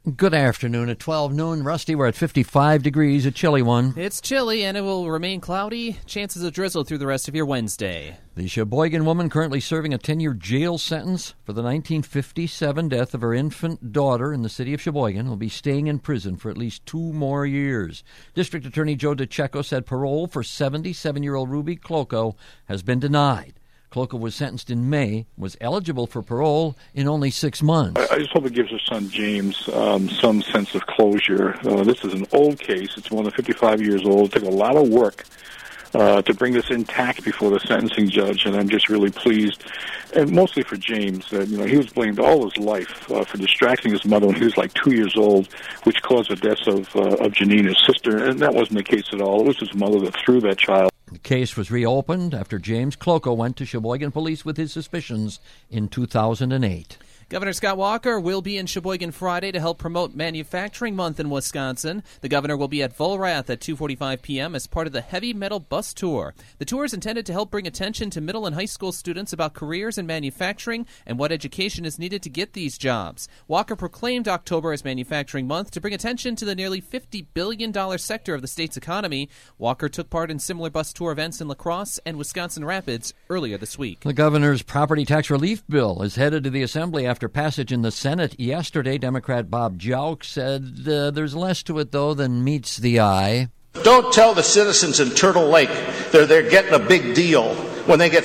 Good afternoon at 12 noon. Rusty, we're at 55 degrees, a chilly one. It's chilly and it will remain cloudy. Chances of drizzle through the rest of your Wednesday. The Sheboygan woman currently serving a 10-year jail sentence for the 1957 death of her infant daughter in the city of Sheboygan will be staying in prison for at least 2 more years. District Attorney Joe DeCecco said parole for 77-year-old Ruby Cloco has been denied. Cloco was sentenced in May, was eligible for parole in only 6 months. I just hope it gives her son James some sense of closure. This is an old case. It's more than 55 years old. It took a lot of work to bring this intact before the sentencing judge, and I'm just really pleased, and mostly for James. He was blamed all his life for distracting his mother when he was like 2 years old, which caused the deaths of Janine, his sister, and that wasn't the case at all. It was his mother that threw that child. The case was reopened after James Cloco went to Sheboygan Police with his suspicions in 2008. Governor Scott Walker will be in Sheboygan Friday to help promote Manufacturing Month in Wisconsin. The governor will be at Vollrath at 2:45 p.m. as part of the Heavy Metal Bus Tour. The tour is intended to help bring attention to middle and high school students about careers in manufacturing and what education is needed to get these jobs. Walker proclaimed October as Manufacturing Month to bring attention to the nearly $50 billion sector of the state's economy. Walker took part in similar bus tour events in La Crosse and Wisconsin Rapids earlier this week. The governor's property tax relief bill is headed to the Assembly after passage in the Senate yesterday. Democrat Bob Jauch said there's less to it, though, than meets the eye. Don't tell the citizens in Turtle Lake they're getting a big deal when they get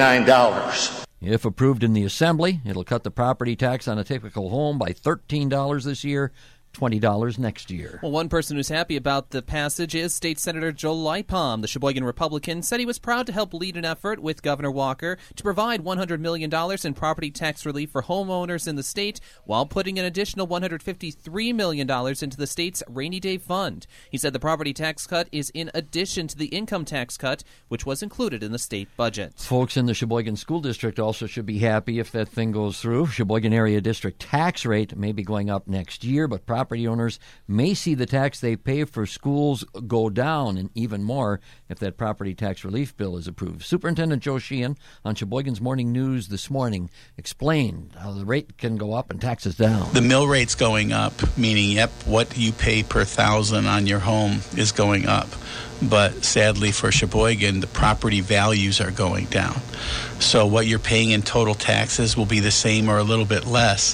$59. If approved in the Assembly, it'll cut the property tax on a typical home by $13 this year, $20 next year. Well, one person who's happy about the passage is State Senator Joe Lipom. The Sheboygan Republican said he was proud to help lead an effort with Governor Walker to provide $100 million in property tax relief for homeowners in the state while putting an additional $153 million into the state's rainy day fund. He said the property tax cut is in addition to the income tax cut, which was included in the state budget. Folks in the Sheboygan School District also should be happy if that thing goes through. Sheboygan Area District tax rate may be going up next year, but property owners may see the tax they pay for schools go down, and even more if that property tax relief bill is approved. Superintendent Joe Sheehan on Sheboygan's Morning News this morning explained how the rate can go up and taxes down. The mill rate's going up, meaning, what you pay per thousand on your home is going up. But sadly for Sheboygan, the property values are going down. So what you're paying in total taxes will be the same or a little bit less.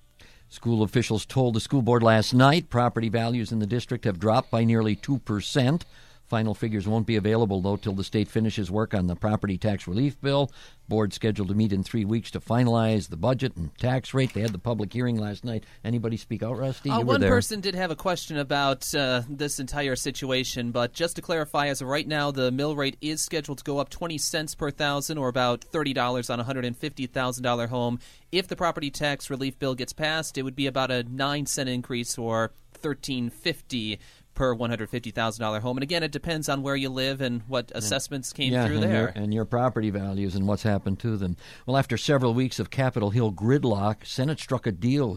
School officials told the school board last night property values in the district have dropped by nearly 2%. Final figures won't be available, though, till the state finishes work on the property tax relief bill. Board scheduled to meet in 3 weeks to finalize the budget and tax rate. They had the public hearing last night. Anybody speak out, Rusty? You were there. One person did have a question about this entire situation, but just to clarify, as of right now, the mill rate is scheduled to go up 20 cents per thousand, or about $30 on a $150,000 home. If the property tax relief bill gets passed, it would be about a 9-cent increase, or $13.50 per $150,000 home. And again, it depends on where you live and what assessments came through there. And your property values and what's happened to them. Well, after several weeks of Capitol Hill gridlock, Senate struck a deal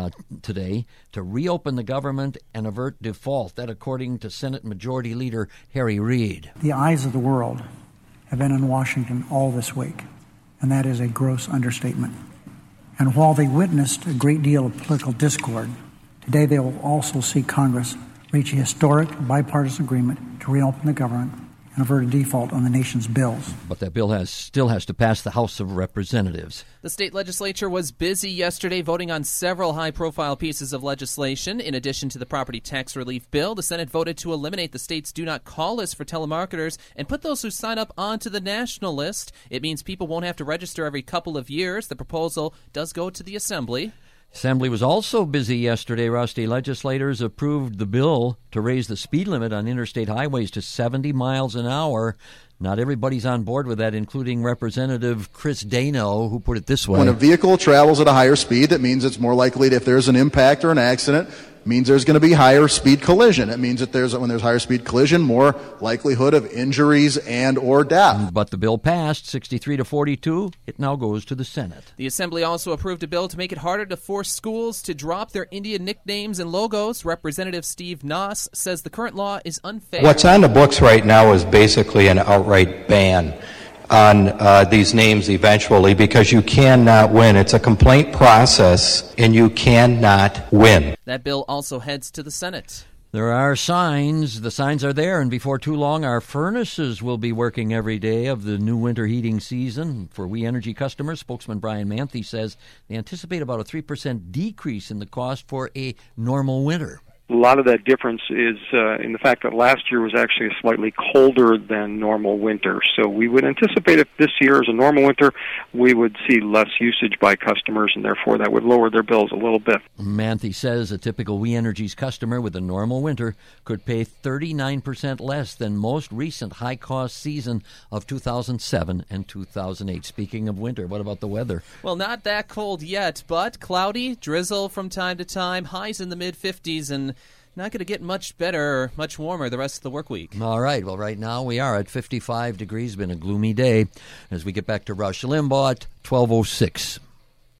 today to reopen the government and avert default. That according to Senate Majority Leader Harry Reid. The eyes of the world have been on Washington all this week, and that is a gross understatement. And while they witnessed a great deal of political discord, today they will also see Congress reach a historic bipartisan agreement to reopen the government and avert a default on the nation's bills. But that bill still has to pass the House of Representatives. The state legislature was busy yesterday voting on several high-profile pieces of legislation. In addition to the property tax relief bill, the Senate voted to eliminate the state's do not call list for telemarketers and put those who sign up onto the national list. It means people won't have to register every couple of years. The proposal does go to the Assembly. Assembly was also busy yesterday, Rusty. Legislators approved the bill to raise the speed limit on interstate highways to 70 miles an hour. Not everybody's on board with that, including Representative Chris Dano, who put it this way. When a vehicle travels at a higher speed, that means it's more likely if there's an impact or an accident, it means there's going to be higher speed collision. It means that when there's higher speed collision, more likelihood of injuries and or death. But the bill passed 63-42. It now goes to the Senate. The Assembly also approved a bill to make it harder to force schools to drop their Indian nicknames and logos. Representative Steve Noss says the current law is unfair. What's on the books right now is basically an outright ban. on these names eventually, because you cannot win. It's a complaint process, and you cannot win. That bill also heads to the Senate. There are signs. The signs are there, and before too long, our furnaces will be working every day of the new winter heating season. For We Energy customers, spokesman Brian Manthe says they anticipate about a 3% decrease in the cost for a normal winter. A lot of that difference is in the fact that last year was actually a slightly colder than normal winter. So we would anticipate if this year is a normal winter, we would see less usage by customers, and therefore that would lower their bills a little bit. Manthe says a typical We Energy's customer with a normal winter could pay 39% less than most recent high-cost season of 2007 and 2008. Speaking of winter, what about the weather? Well, not that cold yet, but cloudy, drizzle from time to time, highs in the mid-50s, and not going to get much better or much warmer the rest of the work week. All right. Well, right now we are at 55 degrees. Been a gloomy day. As we get back to Rush Limbaugh at 12:06.